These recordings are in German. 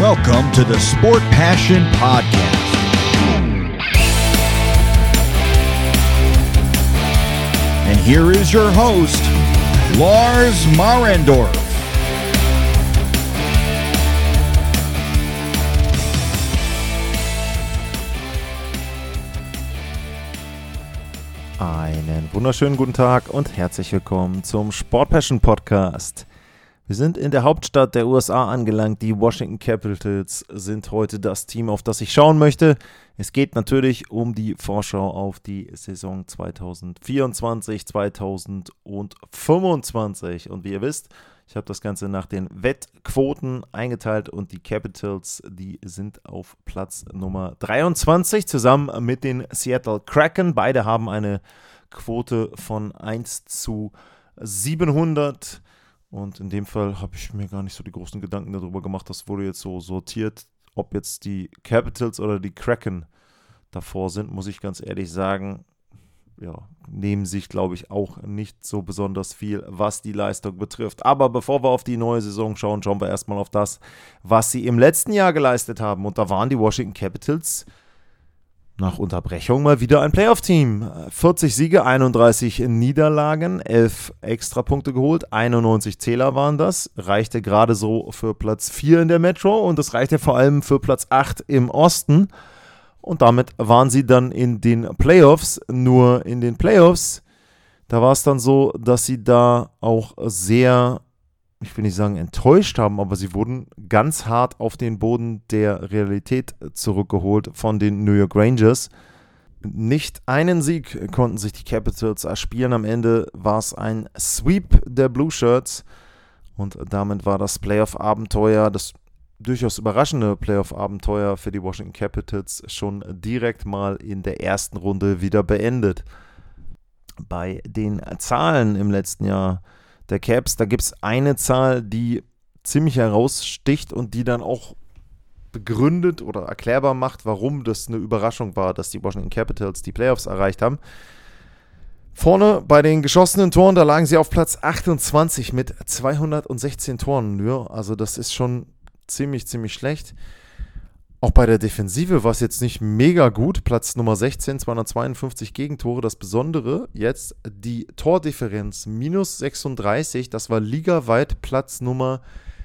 Welcome to the Sport Passion Podcast. And here is your host, Lars Marendorf. Einen wunderschönen guten Tag und herzlich willkommen zum Sport Passion Podcast. Wir sind in der Hauptstadt der USA angelangt. Die Washington Capitals sind heute das Team, auf das ich schauen möchte. Es geht natürlich um die Vorschau auf die Saison 2024, 2025. Und wie ihr wisst, ich habe das Ganze nach den Wettquoten eingeteilt und die Capitals, die sind auf Platz Nummer 23 zusammen mit den Seattle Kraken. Beide haben eine Quote von 1:700. Und in dem Fall habe ich mir gar nicht so die großen Gedanken darüber gemacht. Das wurde jetzt so sortiert, ob jetzt die Capitals oder die Kraken davor sind, muss ich ganz ehrlich sagen. Ja, nehmen sich, glaube ich, auch nicht so besonders viel, was die Leistung betrifft. Aber bevor wir auf die neue Saison schauen, schauen wir erstmal auf das, was sie im letzten Jahr geleistet haben. Und da waren die Washington Capitals nach Unterbrechung mal wieder ein Playoff-Team. 40 Siege, 31 Niederlagen, 11 Extrapunkte geholt, 91 Zähler waren das. Reichte gerade so für Platz 4 in der Metro und das reichte vor allem für Platz 8 im Osten. Und damit waren sie dann in den Playoffs. Nur in den Playoffs, da war es dann so, dass sie da auch sehr, ich will nicht sagen enttäuscht haben, aber sie wurden ganz hart auf den Boden der Realität zurückgeholt von den New York Rangers. Nicht einen Sieg konnten sich die Capitals erspielen. Am Ende war es ein Sweep der Blue Shirts und damit war das Playoff-Abenteuer, das durchaus überraschende Playoff-Abenteuer für die Washington Capitals schon direkt mal in der ersten Runde wieder beendet. Bei den Zahlen im letzten Jahr der Caps, da gibt es eine Zahl, die ziemlich heraussticht und die dann auch begründet oder erklärbar macht, warum das eine Überraschung war, dass die Washington Capitals die Playoffs erreicht haben. Vorne bei den geschossenen Toren, da lagen sie auf Platz 28 mit 216 Toren. Ja, also das ist schon ziemlich schlecht. Auch bei der Defensive war es jetzt nicht mega gut. Platz Nummer 16, 252 Gegentore. Das Besondere jetzt, die Tordifferenz minus 36. Das war ligaweit Platz Nummer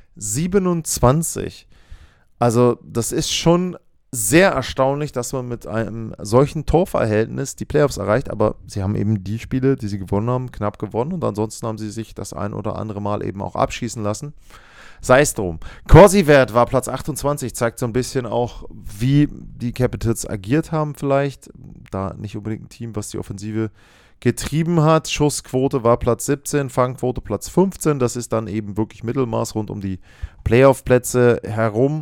27. Also das ist schon sehr erstaunlich, dass man mit einem solchen Torverhältnis die Playoffs erreicht. Aber sie haben eben die Spiele, die sie gewonnen haben, knapp gewonnen. Und ansonsten haben sie sich das ein oder andere Mal eben auch abschießen lassen. Sei es drum. Corsi-Wert war Platz 28, zeigt so ein bisschen auch, wie die Capitals agiert haben vielleicht. Da nicht unbedingt ein Team, was die Offensive getrieben hat. Schussquote war Platz 17, Fangquote Platz 15. Das ist dann eben wirklich Mittelmaß rund um die Playoff-Plätze herum.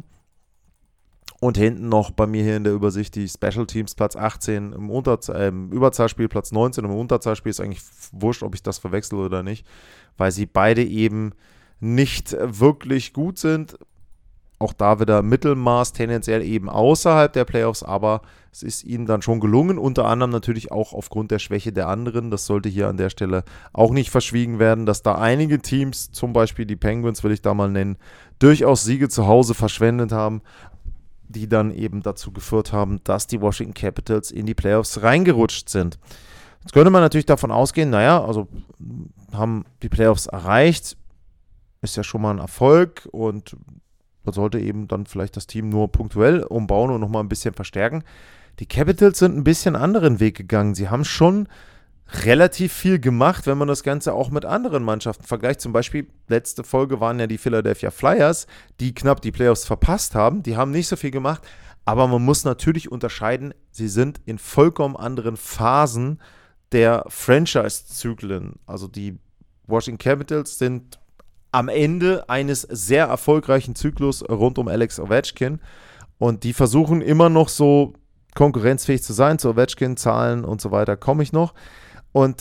Und hinten noch bei mir hier in der Übersicht die Special Teams Platz 18, im Überzahlspiel Platz 19. Im Unterzahlspiel ist eigentlich wurscht, ob ich das verwechsel oder nicht, weil sie beide eben nicht wirklich gut sind. Auch da wieder Mittelmaß, tendenziell eben außerhalb der Playoffs, aber es ist ihnen dann schon gelungen, unter anderem natürlich auch aufgrund der Schwäche der anderen. Das sollte hier an der Stelle auch nicht verschwiegen werden, dass da einige Teams, zum Beispiel die Penguins will ich da mal nennen, durchaus Siege zu Hause verschwendet haben, die dann eben dazu geführt haben, dass die Washington Capitals in die Playoffs reingerutscht sind. Jetzt könnte man natürlich davon ausgehen, also haben die Playoffs erreicht, ist ja schon mal ein Erfolg und man sollte eben dann vielleicht das Team nur punktuell umbauen und nochmal ein bisschen verstärken. Die Capitals sind ein bisschen anderen Weg gegangen. Sie haben schon relativ viel gemacht, wenn man das Ganze auch mit anderen Mannschaften vergleicht. Zum Beispiel, letzte Folge waren ja die Philadelphia Flyers, die knapp die Playoffs verpasst haben. Die haben nicht so viel gemacht, aber man muss natürlich unterscheiden, sie sind in vollkommen anderen Phasen der Franchise-Zyklen. Also die Washington Capitals sind am Ende eines sehr erfolgreichen Zyklus rund um Alex Ovechkin und die versuchen immer noch so konkurrenzfähig zu sein. Zu Ovechkin-Zahlen und so weiter komme ich noch. Und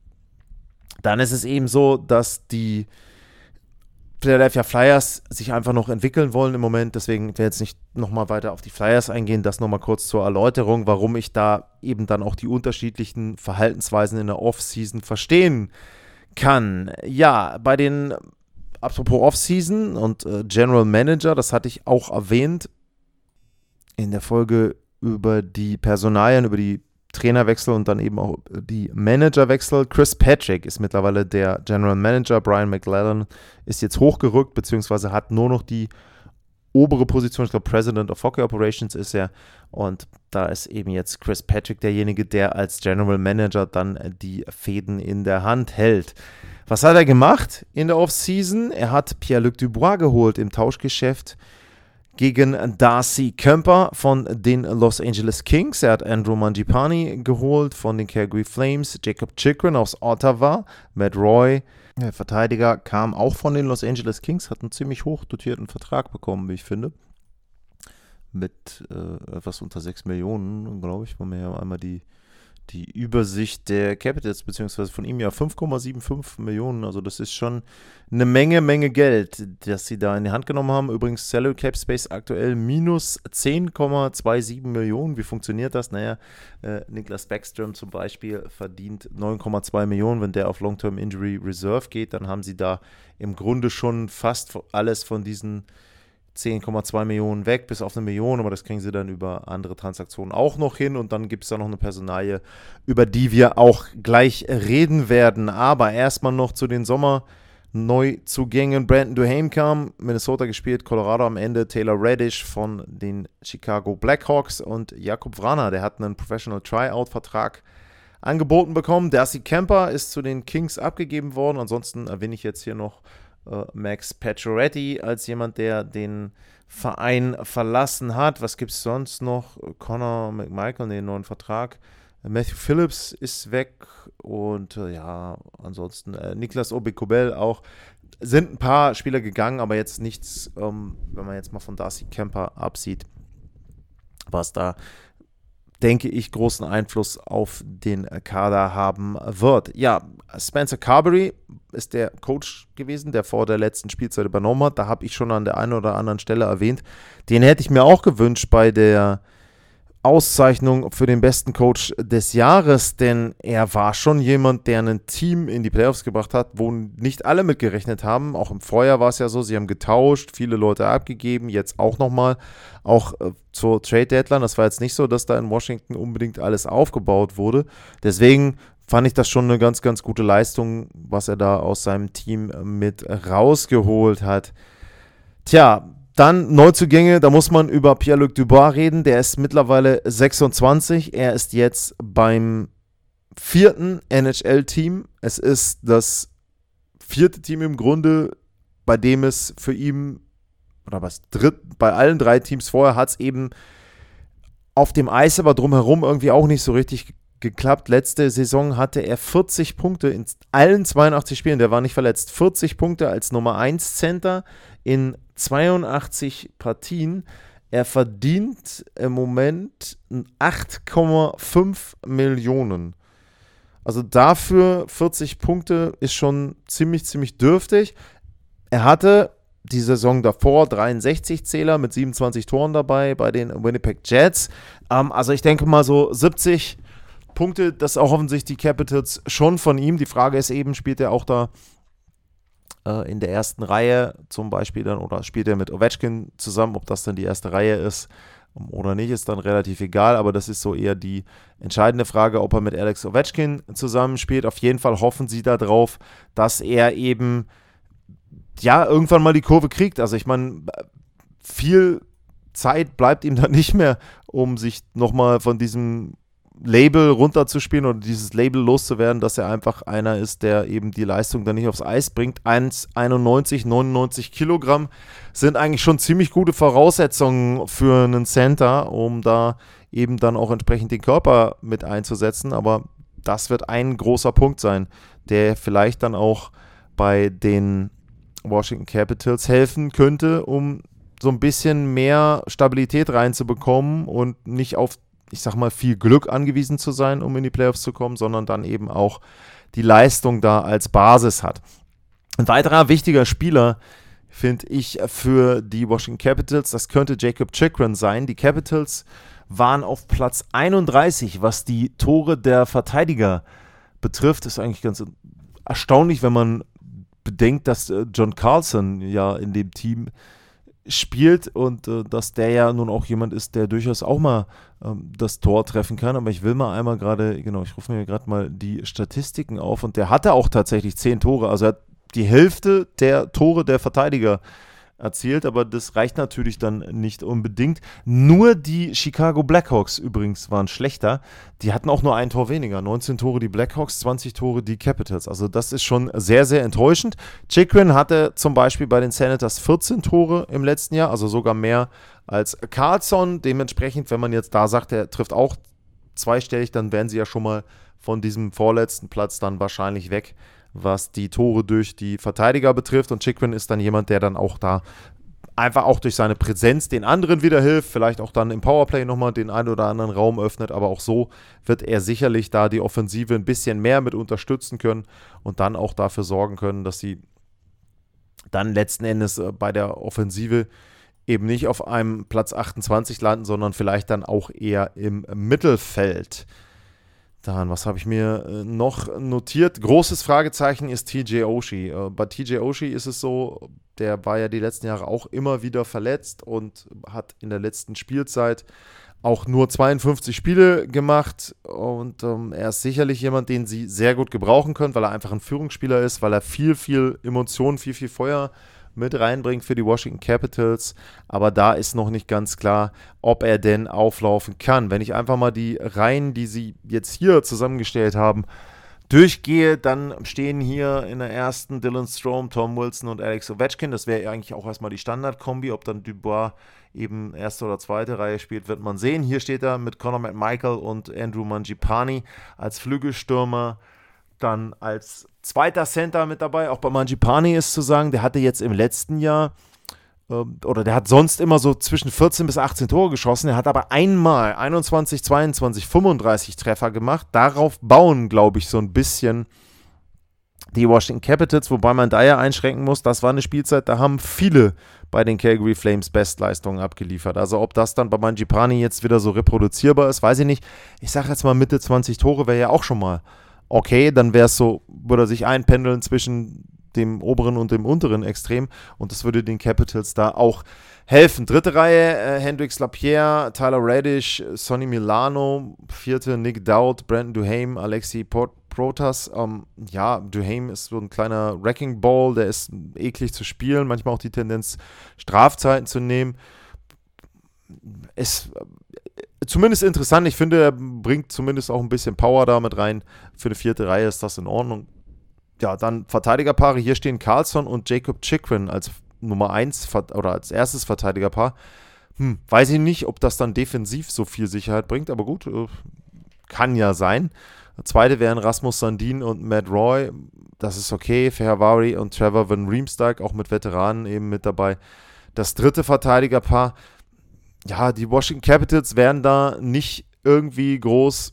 dann ist es eben so, dass die Philadelphia Flyers sich einfach noch entwickeln wollen im Moment. Deswegen werde ich jetzt nicht nochmal weiter auf die Flyers eingehen. Das nochmal kurz zur Erläuterung, warum ich da eben dann auch die unterschiedlichen Verhaltensweisen in der Offseason verstehen kann. Ja, bei den apropos Offseason und General Manager, das hatte ich auch erwähnt in der Folge über die Personalien, über die Trainerwechsel und dann eben auch die Managerwechsel. Chris Patrick ist mittlerweile der General Manager. Brian McLellan ist jetzt hochgerückt, beziehungsweise hat nur noch die obere Position. Ich glaube, President of Hockey Operations ist er. Und da ist eben jetzt Chris Patrick derjenige, der als General Manager dann die Fäden in der Hand hält. Was hat er gemacht in der Offseason? Er hat Pierre-Luc Dubois geholt im Tauschgeschäft gegen Darcy Kuemper von den Los Angeles Kings. Er hat Andrew Mangiapane geholt von den Calgary Flames, Jacob Chychrun aus Ottawa, Matt Roy, der Verteidiger, kam auch von den Los Angeles Kings, hat einen ziemlich hoch dotierten Vertrag bekommen, wie ich finde, mit etwas unter 6 Millionen, glaube ich, wo wir ja einmal die Übersicht der Capitals, beziehungsweise von ihm ja 5,75 Millionen, also das ist schon eine Menge Geld, das sie da in die Hand genommen haben. Übrigens Salary Cap Space aktuell minus 10,27 Millionen. Wie funktioniert das? Naja, Niklas Backstrom zum Beispiel verdient 9,2 Millionen. Wenn der auf Long-Term Injury Reserve geht, dann haben sie da im Grunde schon fast alles von diesen 10,2 Millionen weg, bis auf 1 Million, aber das kriegen sie dann über andere Transaktionen auch noch hin und dann gibt es da noch eine Personalie, über die wir auch gleich reden werden. Aber erstmal noch zu den Sommerneuzugängen. Brandon Duhaime kam, Minnesota gespielt, Colorado am Ende, Taylor Radish von den Chicago Blackhawks und Jakub Vrana, der hat einen Professional Tryout-Vertrag angeboten bekommen. Darcy Kuemper ist zu den Kings abgegeben worden, ansonsten erwähne ich jetzt hier noch Max Pacioretty als jemand, der den Verein verlassen hat. Was gibt es sonst noch? Connor McMichael, den neuen Vertrag. Matthew Phillips ist weg und ansonsten Niklas Aube-Kubel auch. Sind ein paar Spieler gegangen, aber jetzt nichts, wenn man jetzt mal von Darcy Kuemper absieht, was da, denke ich, großen Einfluss auf den Kader haben wird. Ja, Spencer Carberry ist der Coach gewesen, der vor der letzten Spielzeit übernommen hat. Da habe ich schon an der einen oder anderen Stelle erwähnt. Den hätte ich mir auch gewünscht bei der Auszeichnung für den besten Coach des Jahres, denn er war schon jemand, der ein Team in die Playoffs gebracht hat, wo nicht alle mitgerechnet haben. Auch im Vorjahr war es ja so, sie haben getauscht, viele Leute abgegeben, jetzt auch nochmal, auch zur Trade Deadline. Das war jetzt nicht so, dass da in Washington unbedingt alles aufgebaut wurde. Deswegen fand ich das schon eine ganz gute Leistung, was er da aus seinem Team mit rausgeholt hat. Tja, dann Neuzugänge, da muss man über Pierre-Luc Dubois reden, der ist mittlerweile 26, er ist jetzt beim 4. NHL-Team, es ist das 4. Team im Grunde, bei dem es für ihn, oder bei allen 3 Teams vorher hat es eben auf dem Eis, aber drumherum irgendwie auch nicht so richtig geklappt. Letzte Saison hatte er 40 Punkte in allen 82 Spielen, der war nicht verletzt, 40 Punkte als Nummer 1 Center in 82 Partien. Er verdient im Moment 8,5 Millionen. Also dafür 40 Punkte ist schon ziemlich dürftig. Er hatte die Saison davor 63 Zähler mit 27 Toren dabei bei den Winnipeg Jets. Also ich denke mal so 70 Punkte, das erhoffen sich die Capitals schon von ihm. Die Frage ist eben, spielt er auch da in der ersten Reihe zum Beispiel dann oder spielt er mit Ovechkin zusammen, ob das dann die erste Reihe ist oder nicht, ist dann relativ egal, aber das ist so eher die entscheidende Frage, ob er mit Alex Ovechkin zusammenspielt. Auf jeden Fall hoffen sie darauf, dass er eben irgendwann mal die Kurve kriegt. Also ich meine, viel Zeit bleibt ihm dann nicht mehr, um sich nochmal von diesem Label runterzuspielen oder dieses Label loszuwerden, dass er einfach einer ist, der eben die Leistung dann nicht aufs Eis bringt. 1,91, 99 Kilogramm sind eigentlich schon ziemlich gute Voraussetzungen für einen Center, um da eben dann auch entsprechend den Körper mit einzusetzen, aber das wird ein großer Punkt sein, der vielleicht dann auch bei den Washington Capitals helfen könnte, um so ein bisschen mehr Stabilität reinzubekommen und nicht auf, ich sag mal, viel Glück angewiesen zu sein, um in die Playoffs zu kommen, sondern dann eben auch die Leistung da als Basis hat. Ein weiterer wichtiger Spieler, finde ich, für die Washington Capitals, das könnte Jacob Chychrun sein. Die Capitals waren auf Platz 31, was die Tore der Verteidiger betrifft. Das ist eigentlich ganz erstaunlich, wenn man bedenkt, dass John Carlson ja in dem Team spielt und dass der ja nun auch jemand ist, der durchaus auch mal das Tor treffen kann. Aber ich will mal einmal gerade, genau, ich rufe mir gerade mal die Statistiken auf und der hatte auch tatsächlich 10 Tore. Also er hat die Hälfte der Tore der Verteidiger erzielt, aber das reicht natürlich dann nicht unbedingt. Nur die Chicago Blackhawks übrigens waren schlechter. Die hatten auch nur ein Tor weniger. 19 Tore die Blackhawks, 20 Tore die Capitals. Also das ist schon sehr, sehr enttäuschend. Chychrun hatte zum Beispiel bei den Senators 14 Tore im letzten Jahr, also sogar mehr als Carlson. Dementsprechend, wenn man jetzt da sagt, er trifft auch zweistellig, dann wären sie ja schon mal von diesem vorletzten Platz dann wahrscheinlich weg, was die Tore durch die Verteidiger betrifft. Und Chychrun ist dann jemand, der dann auch da einfach auch durch seine Präsenz den anderen wieder hilft, vielleicht auch dann im Powerplay nochmal den einen oder anderen Raum öffnet, aber auch so wird er sicherlich da die Offensive ein bisschen mehr mit unterstützen können und dann auch dafür sorgen können, dass sie dann letzten Endes bei der Offensive eben nicht auf einem Platz 28 landen, sondern vielleicht dann auch eher im Mittelfeld. Dann, was habe ich mir noch notiert? Großes Fragezeichen ist TJ Oshie. Bei TJ Oshie ist es so, der war ja die letzten Jahre auch immer wieder verletzt und hat in der letzten Spielzeit auch nur 52 Spiele gemacht. Und er ist sicherlich jemand, den sie sehr gut gebrauchen können, weil er einfach ein Führungsspieler ist, weil er viel, viel Emotionen, viel, viel Feuer mit reinbringt für die Washington Capitals, aber da ist noch nicht ganz klar, ob er denn auflaufen kann. Wenn ich einfach mal die Reihen, die sie jetzt hier zusammengestellt haben, durchgehe, dann stehen hier in der ersten Dylan Strome, Tom Wilson und Alex Ovechkin. Das wäre eigentlich auch erstmal die Standardkombi. Ob dann Dubois eben erste oder zweite Reihe spielt, wird man sehen. Hier steht er mit Connor McMichael und Andrew Mangiapane als Flügelstürmer. Dann als zweiter Center mit dabei, auch bei Mangiapane ist zu sagen, der hatte jetzt im letzten Jahr oder der hat sonst immer so zwischen 14 bis 18 Tore geschossen, er hat aber einmal 21, 22, 35 Treffer gemacht. Darauf bauen, glaube ich, so ein bisschen die Washington Capitals, wobei man da ja einschränken muss, das war eine Spielzeit, da haben viele bei den Calgary Flames Bestleistungen abgeliefert. Also ob das dann bei Mangiapane jetzt wieder so reproduzierbar ist, weiß ich nicht. Ich sage jetzt mal Mitte 20 Tore wäre ja auch schon mal okay, dann wäre es so, würde er sich einpendeln zwischen dem oberen und dem unteren Extrem und das würde den Capitals da auch helfen. Dritte Reihe, Hendrix Lapierre, Tyler Radish, Sonny Milano, vierte Nick Dowd, Brandon Duhaime, Alexei Protas. Duhaime ist so ein kleiner Wrecking Ball, der ist eklig zu spielen, manchmal auch die Tendenz, Strafzeiten zu nehmen. Ist zumindest interessant. Ich finde, er bringt zumindest auch ein bisschen Power da mit rein. Für eine vierte Reihe ist das in Ordnung. Ja, dann Verteidigerpaare. Hier stehen Carlson und Jacob Chychrun als Nummer 1 oder als erstes Verteidigerpaar. Weiß ich nicht, ob das dann defensiv so viel Sicherheit bringt, aber gut, kann ja sein. Zweite wären Rasmus Sandin und Matt Roy. Das ist okay. Fehervary und Trevor Van Riemsdyk, auch mit Veteranen eben mit dabei. Das dritte Verteidigerpaar. Ja, die Washington Capitals werden da nicht irgendwie groß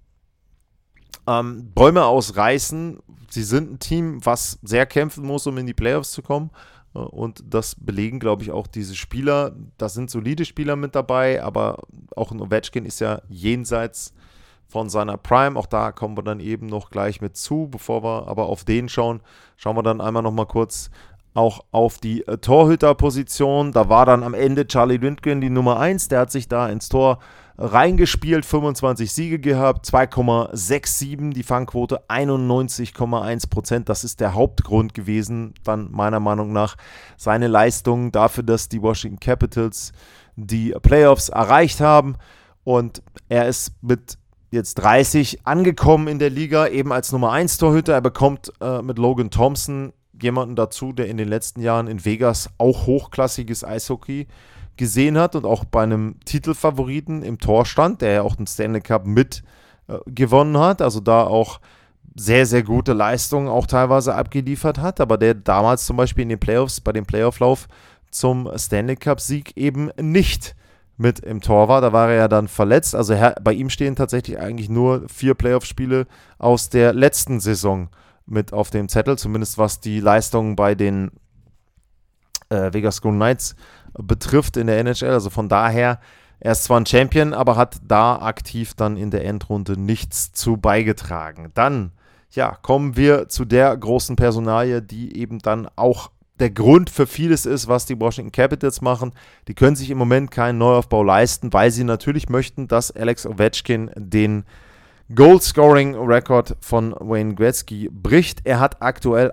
Bäume ausreißen. Sie sind ein Team, was sehr kämpfen muss, um in die Playoffs zu kommen. Und das belegen, glaube ich, auch diese Spieler. Da sind solide Spieler mit dabei, aber auch ein Ovechkin ist ja jenseits von seiner Prime. Auch da kommen wir dann eben noch gleich mit zu. Bevor wir aber auf den schauen wir dann einmal noch mal kurz auch auf die Torhüterposition. Da war dann am Ende Charlie Lindgren die Nummer 1. Der hat sich da ins Tor reingespielt, 25 Siege gehabt, 2,67, die Fangquote 91,1%. Das ist der Hauptgrund gewesen, dann meiner Meinung nach, seine Leistung dafür, dass die Washington Capitals die Playoffs erreicht haben. Und er ist mit jetzt 30 angekommen in der Liga, eben als Nummer 1 Torhüter. Er bekommt mit Logan Thompson jemanden dazu, der in den letzten Jahren in Vegas auch hochklassiges Eishockey gesehen hat und auch bei einem Titelfavoriten im Tor stand, der ja auch den Stanley Cup mit gewonnen hat, also da auch sehr, sehr gute Leistungen auch teilweise abgeliefert hat, aber der damals zum Beispiel in den Playoffs, bei dem Playofflauf zum Stanley Cup-Sieg eben nicht mit im Tor war. Da war er ja dann verletzt, also bei ihm stehen tatsächlich eigentlich nur 4 Playoff-Spiele aus der letzten Saison mit auf dem Zettel, zumindest was die Leistungen bei den Vegas Golden Knights betrifft in der NHL. Also von daher, er ist zwar ein Champion, aber hat da aktiv dann in der Endrunde nichts zu beigetragen. Dann ja, kommen wir zu der großen Personalie, die eben dann auch der Grund für vieles ist, was die Washington Capitals machen. Die können sich im Moment keinen Neuaufbau leisten, weil sie natürlich möchten, dass Alex Ovechkin den Goal-Scoring-Rekord von Wayne Gretzky bricht. Er hat aktuell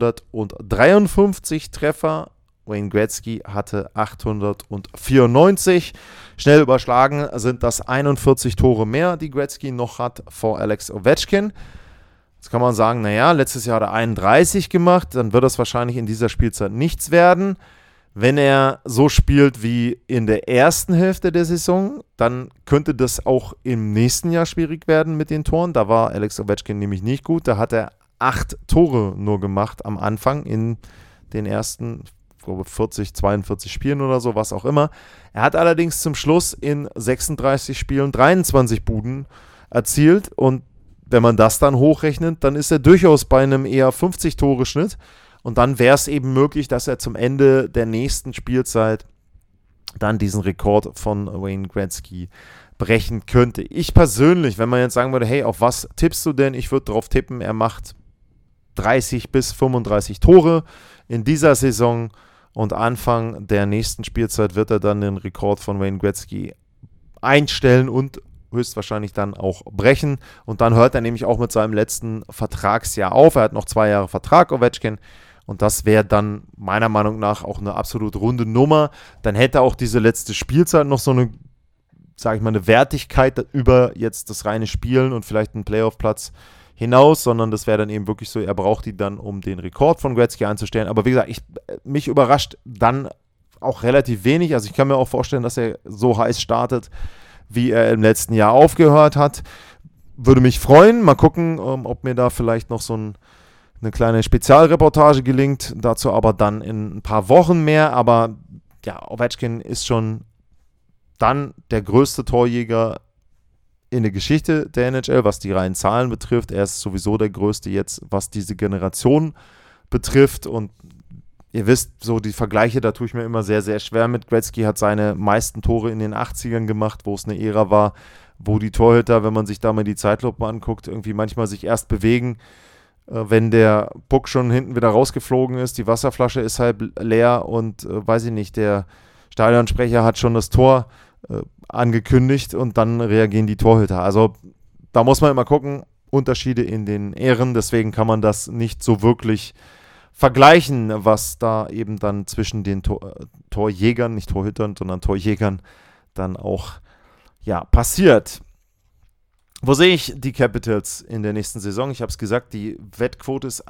853 Treffer. Wayne Gretzky hatte 894. Schnell überschlagen sind das 41 Tore mehr, die Gretzky noch hat vor Alex Ovechkin. Jetzt kann man sagen, naja, letztes Jahr hat er 31 gemacht, dann wird das wahrscheinlich in dieser Spielzeit nichts werden. Wenn er so spielt wie in der ersten Hälfte der Saison, dann könnte das auch im nächsten Jahr schwierig werden mit den Toren. Da war Alex Ovechkin nämlich nicht gut. Da hat er 8 Tore nur gemacht am Anfang in den ersten, ich glaube, 40, 42 Spielen oder so, was auch immer. Er hat allerdings zum Schluss in 36 Spielen 23 Buden erzielt und wenn man das dann hochrechnet, dann ist er durchaus bei einem eher 50-Tore-Schnitt. Und dann wäre es eben möglich, dass er zum Ende der nächsten Spielzeit dann diesen Rekord von Wayne Gretzky brechen könnte. Ich persönlich, wenn man jetzt sagen würde, hey, auf was tippst du denn? Ich würde darauf tippen, er macht 30 bis 35 Tore in dieser Saison. Und Anfang der nächsten Spielzeit wird er dann den Rekord von Wayne Gretzky einstellen und höchstwahrscheinlich dann auch brechen. Und dann hört er nämlich auch mit seinem letzten Vertragsjahr auf. Er hat noch 2 Jahre Vertrag, Ovechkin. Und das wäre dann meiner Meinung nach auch eine absolut runde Nummer. Dann hätte auch diese letzte Spielzeit noch so eine, sage ich mal, eine Wertigkeit über jetzt das reine Spielen und vielleicht einen Playoff-Platz hinaus, sondern das wäre dann eben wirklich so, er braucht die dann, um den Rekord von Gretzky einzustellen. Aber wie gesagt, mich überrascht dann auch relativ wenig. Also ich kann mir auch vorstellen, dass er so heiß startet, wie er im letzten Jahr aufgehört hat. Würde mich freuen. Mal gucken, ob mir da vielleicht noch so eine kleine Spezialreportage gelingt. Dazu aber dann in ein paar Wochen mehr. Aber ja, Ovechkin ist schon dann der größte Torjäger in der Geschichte der NHL, was die reinen Zahlen betrifft. Er ist sowieso der größte jetzt, was diese Generation betrifft. Und ihr wisst, so die Vergleiche, da tue ich mir immer sehr, sehr schwer mit. Gretzky hat seine meisten Tore in den 80ern gemacht, wo es eine Ära war, wo die Torhüter, wenn man sich da mal die Zeitlupe anguckt, irgendwie manchmal sich erst bewegen, wenn der Puck schon hinten wieder rausgeflogen ist, die Wasserflasche ist halb leer und weiß ich nicht, der Stadionsprecher hat schon das Tor angekündigt und dann reagieren die Torhüter. Also da muss man immer gucken, Unterschiede in den Ähren, deswegen kann man das nicht so wirklich vergleichen, was da eben dann zwischen den Torjägern, nicht Torhütern, sondern Torjägern dann auch passiert. Wo sehe ich die Capitals in der nächsten Saison? Ich habe es gesagt, die Wettquote ist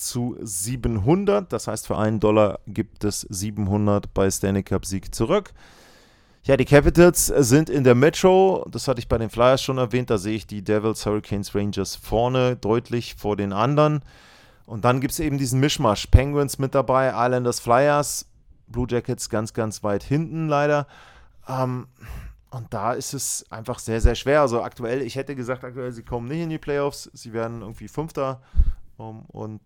1:700. Das heißt, für $1 gibt es 700 bei Stanley Cup Sieg zurück. Ja, die Capitals sind in der Metro. Das hatte ich bei den Flyers schon erwähnt. Da sehe ich die Devils, Hurricanes, Rangers vorne, deutlich vor den anderen. Und dann gibt es eben diesen Mischmasch. Penguins mit dabei, Islanders, Flyers, Blue Jackets ganz, ganz weit hinten leider. Und da ist es einfach sehr, sehr schwer. Also aktuell, ich hätte gesagt, aktuell, sie kommen nicht in die Playoffs. Sie werden irgendwie Fünfter. Und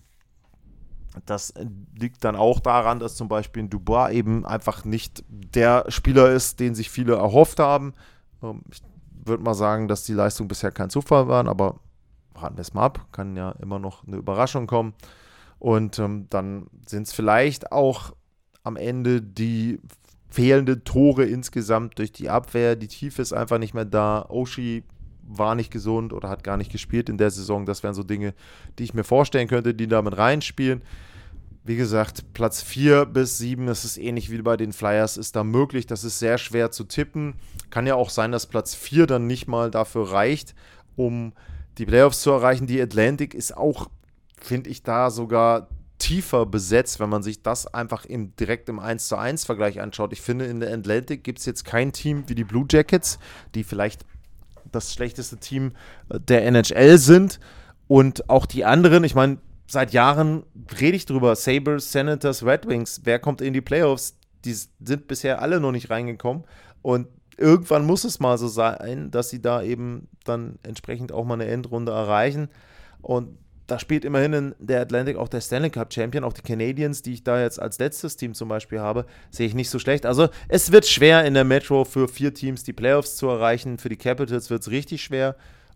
das liegt dann auch daran, dass zum Beispiel ein Dubois eben einfach nicht der Spieler ist, den sich viele erhofft haben. Ich würde mal sagen, dass die Leistung bisher kein Zufall waren, aber warten wir es mal ab. Kann ja immer noch eine Überraschung kommen. Und dann sind es vielleicht auch am Ende die fehlende Tore insgesamt durch die Abwehr. Die Tiefe ist einfach nicht mehr da. Oshie war nicht gesund oder hat gar nicht gespielt in der Saison. Das wären so Dinge, die ich mir vorstellen könnte, die damit reinspielen. Wie gesagt, Platz 4 bis 7, das ist ähnlich wie bei den Flyers, ist da möglich. Das ist sehr schwer zu tippen. Kann ja auch sein, dass Platz 4 dann nicht mal dafür reicht, um die Playoffs zu erreichen. Die Atlantic ist auch, finde ich, da sogar tiefer besetzt, wenn man sich das einfach direkt im 1:1-Vergleich anschaut. Ich finde, in der Atlantic gibt es jetzt kein Team wie die Blue Jackets, die vielleicht das schlechteste Team der NHL sind. Und auch die anderen, ich meine, seit Jahren rede ich drüber, Sabres, Senators, Red Wings, wer kommt in die Playoffs? Die sind bisher alle noch nicht reingekommen. Und irgendwann muss es mal so sein, dass sie da eben dann entsprechend auch mal eine Endrunde erreichen. Und da spielt immerhin in der Atlantic auch der Stanley Cup Champion, auch die Canadiens, die ich da jetzt als letztes Team zum Beispiel habe, sehe ich nicht so schlecht. Also es wird schwer in der Metro für 4 Teams die Playoffs zu erreichen. Für die Capitals wird es richtig schwer.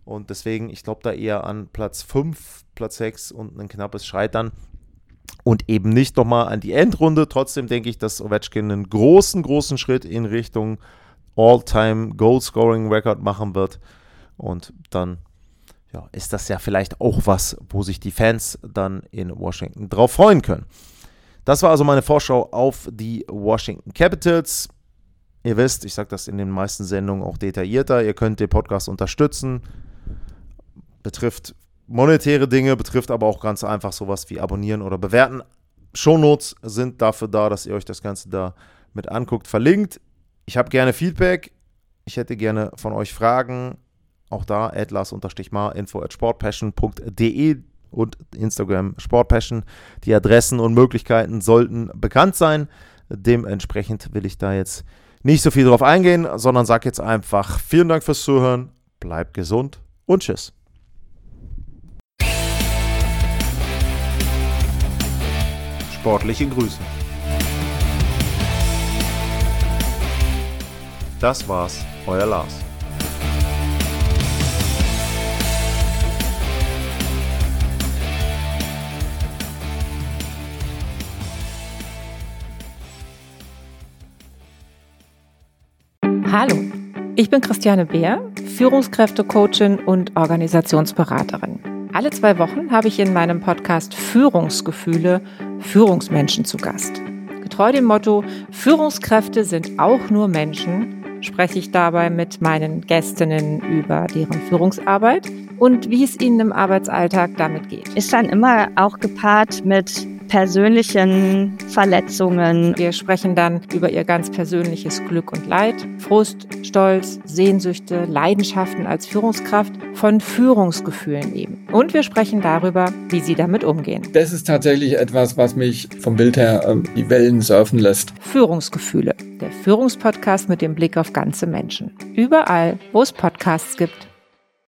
Und deswegen, ich glaube da eher an Platz 5, Platz 6 und ein knappes Scheitern. Und eben nicht nochmal an die Endrunde. Trotzdem denke ich, dass Ovechkin einen großen Schritt in Richtung All-Time Goal-Scoring-Record machen wird. Und dann ist das ja vielleicht auch was, wo sich die Fans dann in Washington drauf freuen können. Das war also meine Vorschau auf die Washington Capitals. Ihr wisst, ich sage das in den meisten Sendungen auch detaillierter. Ihr könnt den Podcast unterstützen. Betrifft monetäre Dinge, betrifft aber auch ganz einfach sowas wie abonnieren oder bewerten. Shownotes sind dafür da, dass ihr euch das Ganze da mit anguckt. Verlinkt. Ich habe gerne Feedback. Ich hätte gerne von euch Fragen. Auch da @lars_mar, info@sportpassion.de und Instagram sportpassion. Die Adressen und Möglichkeiten sollten bekannt sein. Dementsprechend will ich da jetzt nicht so viel drauf eingehen, sondern sage jetzt einfach vielen Dank fürs Zuhören, bleibt gesund und tschüss. Sportliche Grüße. Das war's, euer Lars. Hallo, ich bin Christiane Beer, Führungskräftecoachin und Organisationsberaterin. Alle 2 Wochen habe ich in meinem Podcast Führungsgefühle Führungsmenschen zu Gast. Getreu dem Motto, Führungskräfte sind auch nur Menschen, spreche ich dabei mit meinen Gästinnen über deren Führungsarbeit und wie es ihnen im Arbeitsalltag damit geht. Ist dann immer auch gepaart mit persönlichen Verletzungen. Wir sprechen dann über ihr ganz persönliches Glück und Leid, Frust, Stolz, Sehnsüchte, Leidenschaften als Führungskraft, von Führungsgefühlen eben. Und wir sprechen darüber, wie sie damit umgehen. Das ist tatsächlich etwas, was mich vom Bild her die Wellen surfen lässt. Führungsgefühle, der Führungspodcast mit dem Blick auf ganze Menschen. Überall, wo es Podcasts gibt.